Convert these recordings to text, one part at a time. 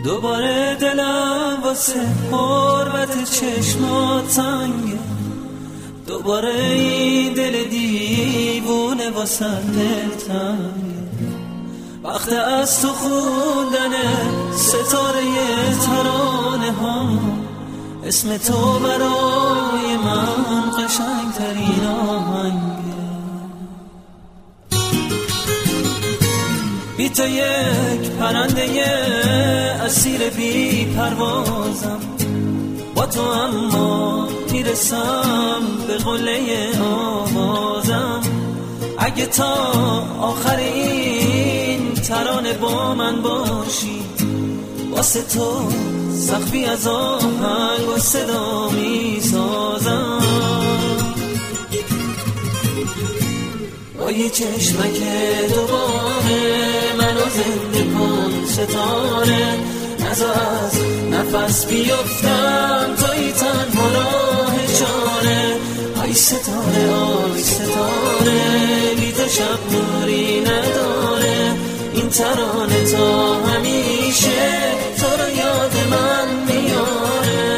دوباره دلم واسه حرمت چشمات تنگه، دوباره این دل دیوونه واسه دلتنگه. وقت از تو خوندن ستاره ترانه ها، اسم تو برای من قشنگترین آهنگه. بی تو یک پرنده اسیر بی پروازم، با تو اما میرسم به قله آوازم. اگه تا آخر این ترانه با من باشی، واسه تو سقفی از آهنگ و صدا میسازم. با یه چشمک دوباره منو زنده کن ستاره، نذار از نفس بیفتم توی تنها راه چاره. آی ستاره آی ستاره، بی تو شب نوری نداره. این ترانه تا همیشه تو رو یاد من میاره.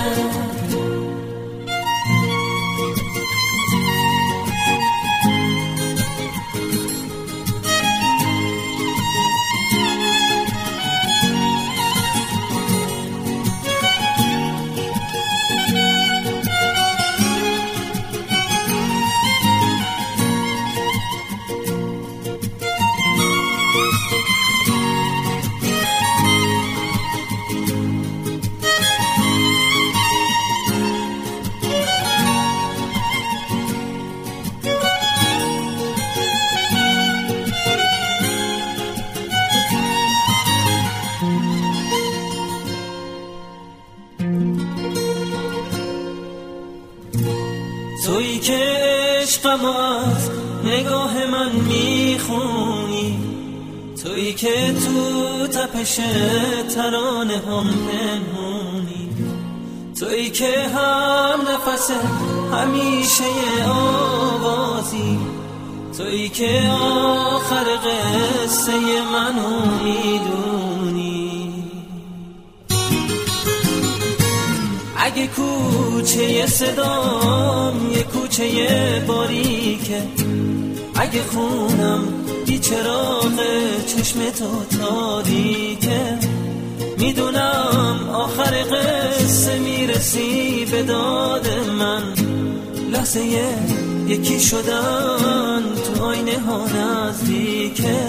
تویی که عشقم از نگاه من میخونی، تویی که تو تپش ترانه هم پنهونی، تویی که هم نفس همیشه آوازی، تویی که آخر قصه منو میدونی. اگه کوچه صدام یه کوچه باریکه، اگه خونم بی چراغ چشم تو تاریکه، میدونم آخر قصه میرسی به داد من. لحظه یکی شدن تو آینه ها نزدیکه.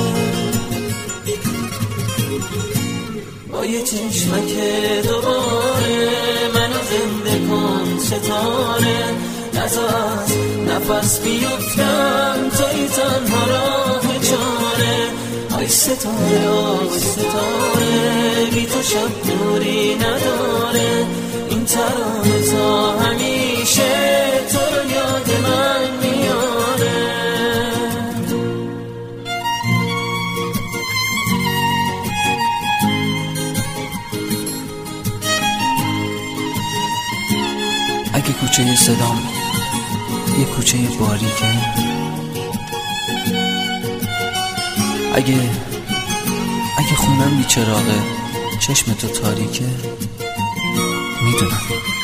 با یه چشمک دوباره منو زنده کن ستاره، نذار از نفس بیفتم توی تنها راه چاره. آی ستاره آی ستاره، بی تو شب نوری نداره. این ترانه تا همیشه تو رو یاد من میاره. اگه کوچه صدام یه کوچه باریکه، اگه خونم بی چراغه چشم تو تاریکه، میدونم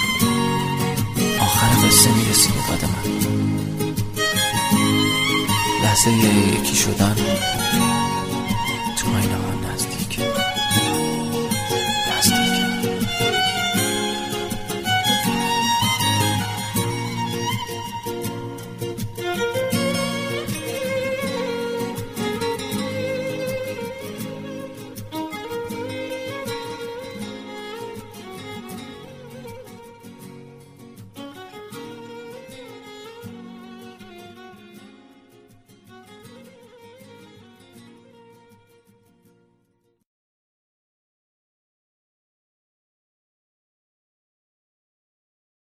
آخر قصه میرسی به داد من. لحظه یکی شدن